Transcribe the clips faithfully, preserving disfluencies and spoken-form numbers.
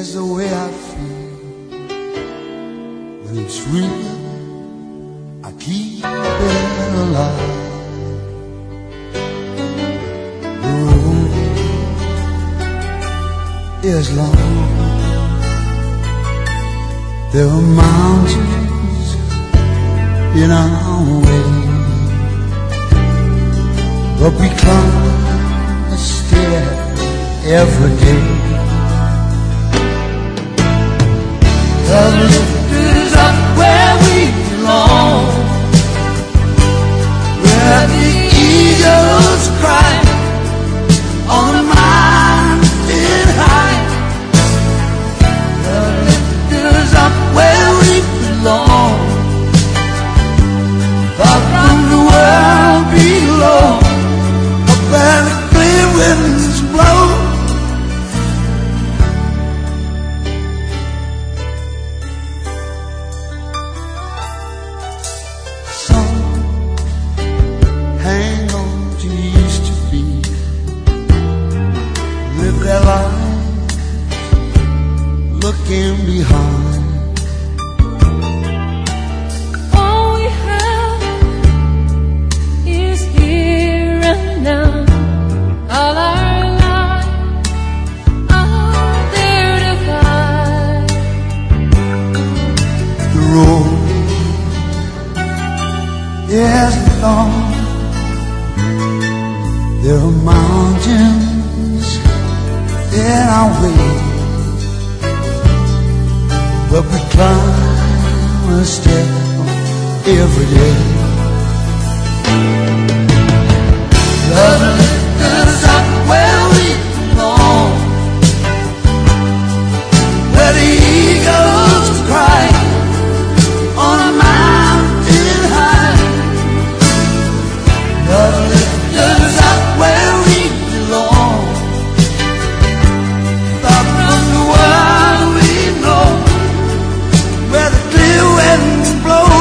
is the way I feel. When it's real, I keep it alive. The road is long. There are mountains in our way, but we climb a stair every day. The lift is up where we belong, where the eagles cry on a mountain high. The lift is up where we belong, far from the world below, up where the clear winds blow. Hang on to used to be, live their lives looking behind. All we have is here and now. All our lives are there to guide. The road is long. There are mountains in our way, but we climb a step every day. Love lifts us up where we belong, where the eagles cry on a mountain high. Love lifts us up where we belong, far from the world we know, where the clear winds blow.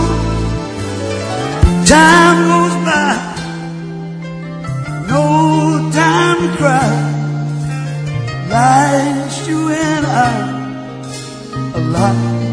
Time goes by, no time to cry. Life's you and I alive.